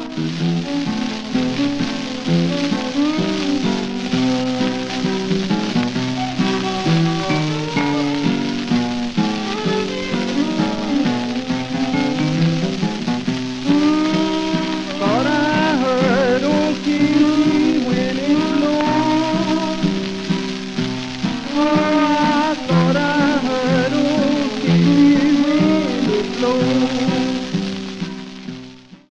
Thought I heard old King when it blows.